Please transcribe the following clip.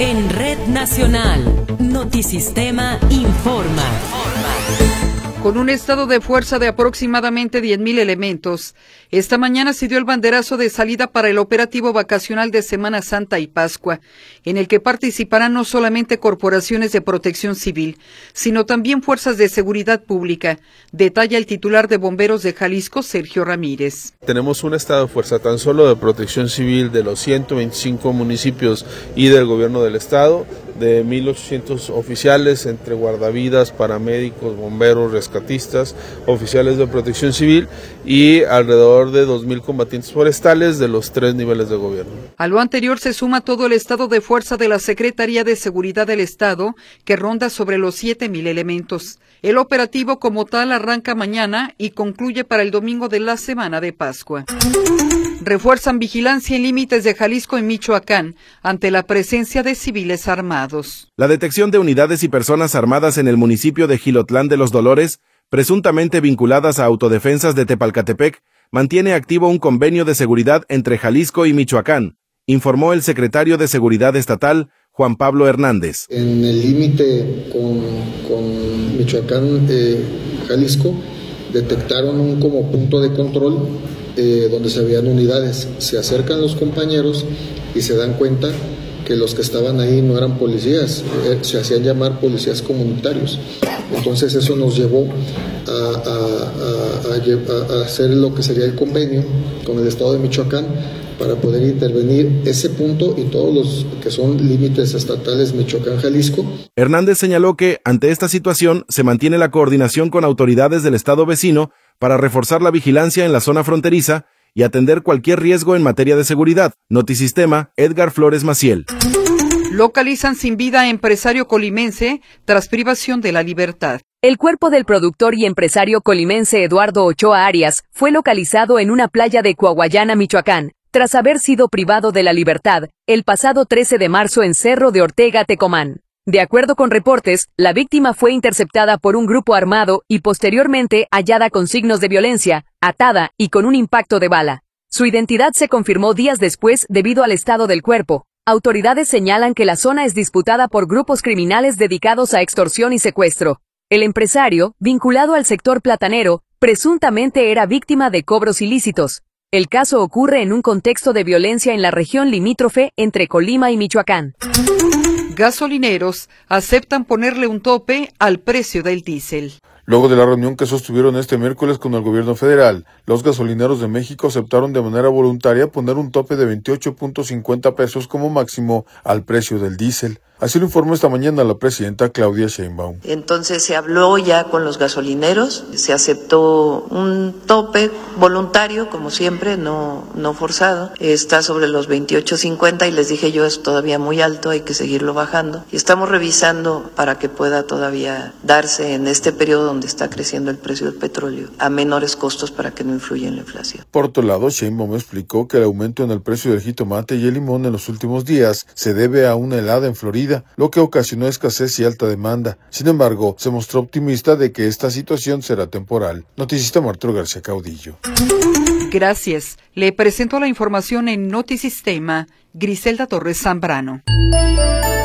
En Red Nacional, Notisistema informa. Con un estado de fuerza de aproximadamente 10,000 elementos, esta mañana se dio el banderazo de salida para el operativo vacacional de Semana Santa y Pascua, en el que participarán no solamente corporaciones de protección civil, sino también fuerzas de seguridad pública, detalla el titular de Bomberos de Jalisco, Sergio Ramírez. Tenemos un estado de fuerza tan solo de protección civil de los 125 municipios y del gobierno del estado, de 1,800 oficiales entre guardavidas, paramédicos, bomberos, rescatistas, oficiales de protección civil y alrededor de 2,000 combatientes forestales de los 3 niveles de gobierno. A lo anterior se suma todo el estado de fuerza de la Secretaría de Seguridad del Estado, que ronda sobre los 7,000 elementos. El operativo como tal arranca mañana y concluye para el domingo de la semana de Pascua. Refuerzan vigilancia en límites de Jalisco y Michoacán ante la presencia de civiles armados. La detección de unidades y personas armadas en el municipio de Jilotlán de los Dolores, presuntamente vinculadas a autodefensas de Tepalcatepec, mantiene activo un convenio de seguridad entre Jalisco y Michoacán, informó el secretario de Seguridad Estatal, Juan Pablo Hernández. En el límite con Michoacán, Jalisco, detectaron como punto de control donde se veían unidades. Se acercan los compañeros y se dan cuenta que los que estaban ahí no eran policías, se hacían llamar policías comunitarios. Entonces eso nos llevó a hacer lo que sería el convenio con el estado de Michoacán para poder intervenir ese punto y todos los que son límites estatales Michoacán-Jalisco. Hernández señaló que, ante esta situación, se mantiene la coordinación con autoridades del estado vecino para reforzar la vigilancia en la zona fronteriza y atender cualquier riesgo en materia de seguridad. Notisistema, Edgar Flores Maciel. Localizan sin vida a empresario colimense tras privación de la libertad. El cuerpo del productor y empresario colimense Eduardo Ochoa Arias fue localizado en una playa de Coahuayana, Michoacán, tras haber sido privado de la libertad el pasado 13 de marzo en Cerro de Ortega, Tecomán. De acuerdo con reportes, la víctima fue interceptada por un grupo armado y posteriormente hallada con signos de violencia, atada y con un impacto de bala. Su identidad se confirmó días después debido al estado del cuerpo. Autoridades señalan que la zona es disputada por grupos criminales dedicados a extorsión y secuestro. El empresario, vinculado al sector platanero, presuntamente era víctima de cobros ilícitos. El caso ocurre en un contexto de violencia en la región limítrofe entre Colima y Michoacán. Gasolineros aceptan ponerle un tope al precio del diésel. Luego de la reunión que sostuvieron este miércoles con el gobierno federal, los gasolineros de México aceptaron de manera voluntaria poner un tope de 28.50 pesos como máximo al precio del diésel. Así lo informó esta mañana la presidenta Claudia Sheinbaum. Entonces se habló ya con los gasolineros, se aceptó un tope voluntario, como siempre, no forzado. Está sobre los 28.50 y les dije yo es todavía muy alto, hay que seguirlo bajando. Y estamos revisando para que pueda todavía darse en este periodo donde está creciendo el precio del petróleo a menores costos para que no influya en la inflación. Por otro lado, Sheinbaum explicó que el aumento en el precio del jitomate y el limón en los últimos días se debe a una helada en Florida, lo que ocasionó escasez y alta demanda. Sin embargo, se mostró optimista de que esta situación será temporal. Noticista Arturo García Caudillo. Gracias. Le presento la información en Notisistema, Griselda Torres Zambrano.